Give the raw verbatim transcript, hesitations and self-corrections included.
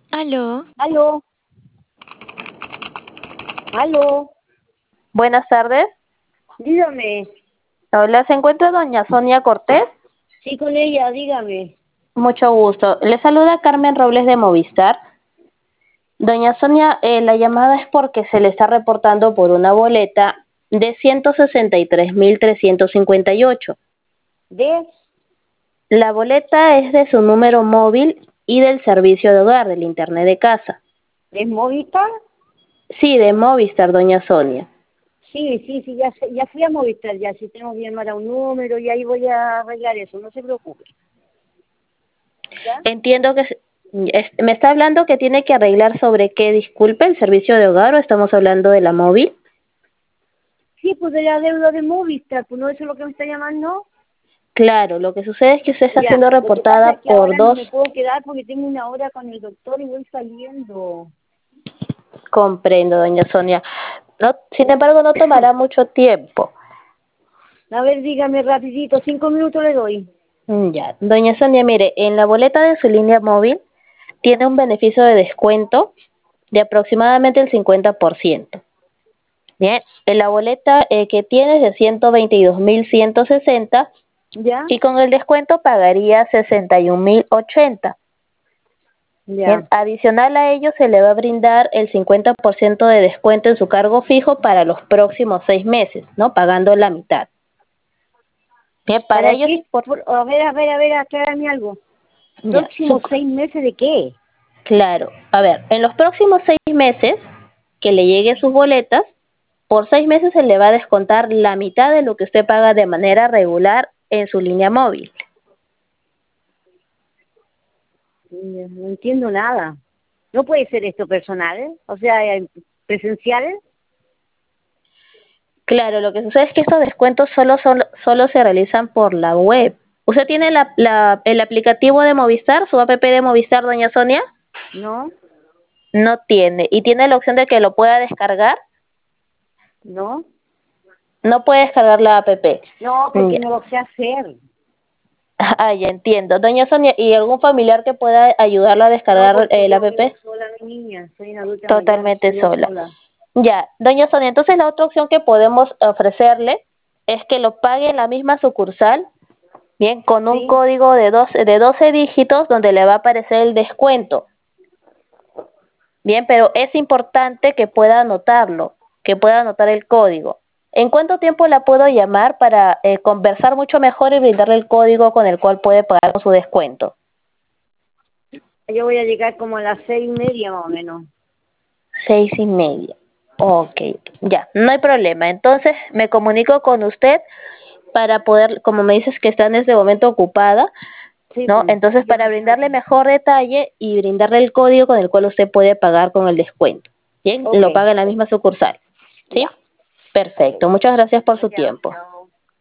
Aló, Aló, aló, Buenas tardes. dígame. Hola, ¿se encuentra doña Sonia Cortés? Sí, con ella, dígame. Mucho gusto. Le saluda Carmen Robles de Movistar. Doña Sonia, eh, la llamada es porque se le está reportando por una boleta de ciento sesenta y tres mil trescientos cincuenta y ocho. ¿De? La boleta es de su número móvil y del servicio de hogar del internet de casa. ¿De Movistar? Sí, de Movistar, doña Sonia. Sí, sí, sí, ya, sé- ya fui a Movistar, ya si tengo que llamar a un número y ahí voy a arreglar eso, no se preocupe. ¿Ya? Entiendo que se- es- me está hablando que tiene que arreglar sobre qué, disculpe, el servicio de hogar o estamos hablando de la móvil. Sí, pues de la deuda de Movistar, pues no eso es lo que me está llamando. Claro, lo que sucede es que usted está Ya, siendo lo que pasa es reportada que por ahora no dos, me puedo quedar porque tengo una hora con el doctor y voy saliendo. comprendo, doña Sonia. No, sin embargo, no tomará mucho tiempo. A ver, dígame rapidito, cinco minutos le doy. Mm, Ya, doña Sonia, mire, en la boleta de su línea móvil tiene un beneficio de descuento de aproximadamente el cincuenta por ciento. Bien, en la boleta eh, que tiene es de ciento veintidós mil ciento sesenta ¿Ya? y con el descuento pagaría sesenta y un mil ochenta. Bien, Ya. adicional a ello se le va a brindar el cincuenta por ciento de descuento en su cargo fijo para los próximos seis meses, ¿no? Pagando la mitad. Bien, para ¿Para ello es qué? importante. Por- a ver, a ver, a ver, aclárame algo. Ya, su, ¿Próximos seis meses de qué? claro. A ver, en los próximos seis meses que le lleguen sus boletas, por seis meses se le va a descontar la mitad de lo que usted paga de manera regular en su línea móvil. No no entiendo nada. No puede ser esto personal, o sea, eh, presencial. Claro, lo que sucede es que estos descuentos solo, solo, solo se realizan por la web. ¿Usted tiene la, la, el aplicativo de Movistar, su app de Movistar, doña Sonia? No, No tiene. ¿Y tiene la opción de que lo pueda descargar? no, No puede descargar la app. no, Ya. porque no lo sé hacer. Ah, ya entiendo. Doña Sonia, ¿y algún familiar que pueda ayudarla a No, descargar porque eh, la yo app? vivo sola, mi niña. Soy una adulta mayor, Totalmente vivo sola. sola. Ya, doña Sonia, entonces la otra opción que podemos ofrecerle es que lo pague en la misma sucursal, bien, con un Sí, código de doce, de doce dígitos donde le va a aparecer el descuento. Bien, pero es importante que pueda anotarlo, que pueda anotar el código. ¿En cuánto tiempo la puedo llamar para eh, conversar mucho mejor y brindarle el código con el cual puede pagar con su descuento? yo voy a llegar como a las seis y media más o menos. Seis y media. Ok, ya, no hay problema. Entonces me comunico con usted para poder, como me dices que está en este momento ocupada, Sí, ¿no? pues, Entonces yo para mañana. brindarle mejor detalle y brindarle el código con el cual usted puede pagar con el descuento. Bien, Ok, lo paga en la misma sucursal. ¿Sí? ya, ok. Perfecto. Muchas gracias por su Ya, tiempo. chao.